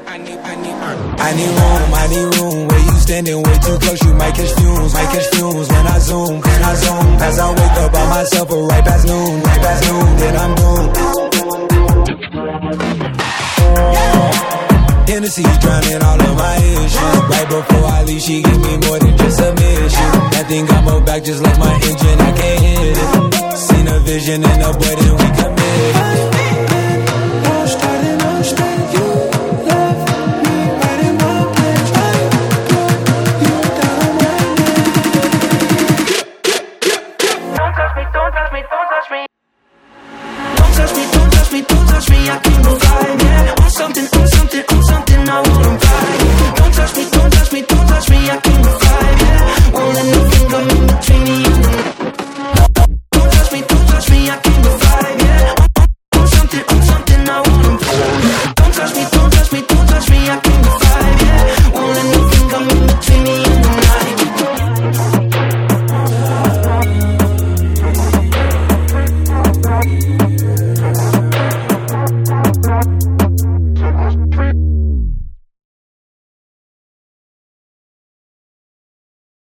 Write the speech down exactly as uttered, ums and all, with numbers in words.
I need, I need, I need room, I need room. Where you standing way too close, you might catch fumes, might catch fumes. When I zoom, when I zoom, as I wake up by myself, or right past noon, right past noon, then I'm doomed. Hennessy drowning all of my issues. Right before I leave, she give me more than just submission. That thing got my back just like my engine, I can't hit it. Seen a vision in a boy, then we committed. Don't touch me, don't touch me, I can't